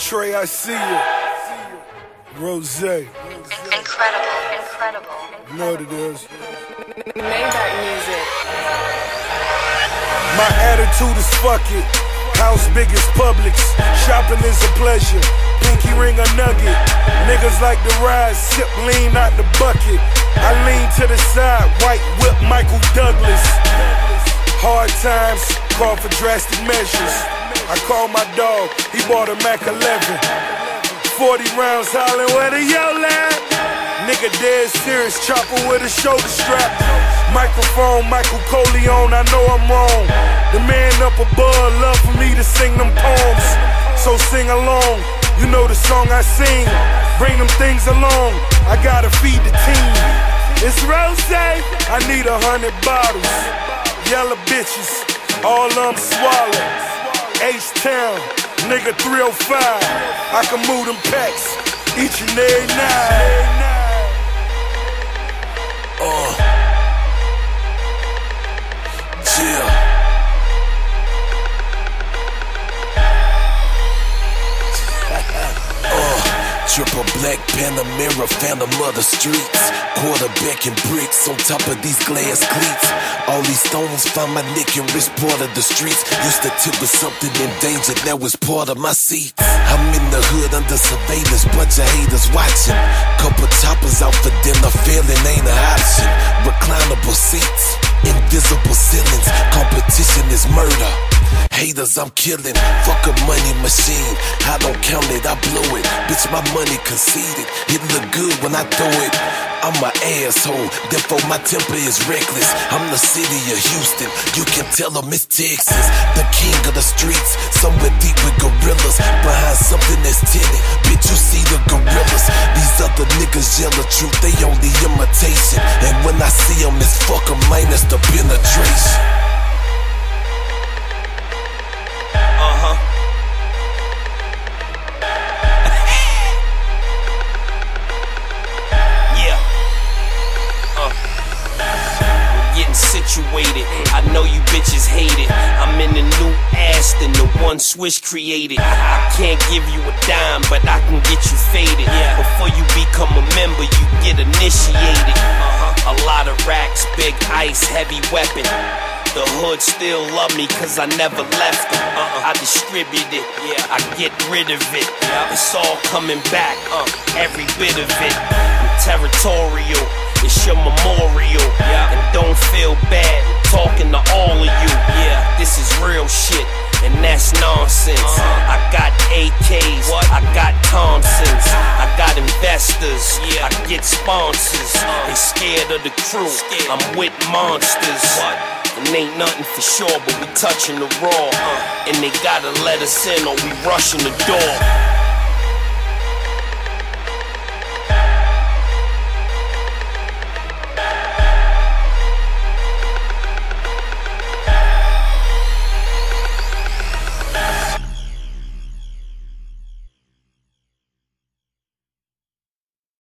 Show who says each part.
Speaker 1: Trey, I see you. Rose.
Speaker 2: Incredible.
Speaker 1: You know what it is.
Speaker 2: Maybach music.
Speaker 1: My attitude is fuck it. House big as Publix. Shopping is a pleasure. Pinky ring a nugget. Niggas like to ride, sip lean out the bucket. I lean to the side, white whip Michael Douglas. Hard times call for drastic measures. I call my dog, he bought a Mac 11. 40 rounds hollering, where the yell at? Nigga dead serious, chopper with a shoulder strap. Microphone, Michael Corleone, I know I'm wrong. The man up above love for me to sing them poems. So sing along, you know the song I sing. Bring them things along, I gotta feed the team. It's Rose, I need 100 bottles. Yellow bitches, all of them swallow. H-Town, nigga 305. I can move them packs each and every night.
Speaker 3: Yeah. Triple black Panamera, phantom of the streets. Quarterback and bricks on top of these glass cleats. All these stones find my neck and wrist, part of the streets. Used to tip with something endangered, now it's part of my seat. I'm in the hood under surveillance, bunch of haters watching. Couple choppers out for dinner, failing ain't an option. Reclinable seats, invisible ceilings. Competition is murder. Haters I'm killing, fuck a money machine. I don't count it, I blow it. Bitch, my money conceded. It look good when I throw it. I'm an asshole, therefore my temper is reckless. I'm the city of Houston, you can tell them it's Texas. The king of the streets, somewhere deep with gorillas. Behind something that's tinted, bitch you see the gorillas. These other niggas yell the truth, they only imitation. And when I see them it's fuck 'em minus the penetration.
Speaker 4: Situated, I know you bitches hate it. I'm in the new Aston, the one Swish created. I can't give you a dime, but I can get you faded. Before you become a member, you get initiated. A lot of racks, big ice, heavy weapon. The hood still love me cause I never left them. I distribute it, I get rid of it. It's all coming back, every bit of it. I'm territorial, it's your memorial. And don't feel bad talking to all of you. This is real shit, and that's nonsense. I got AKs, I got Thompsons, I got investors, I get sponsors. They scared of the crew, I'm with monsters. And ain't nothing for sure, but we touching the raw. And they gotta let us in or we rushing the door.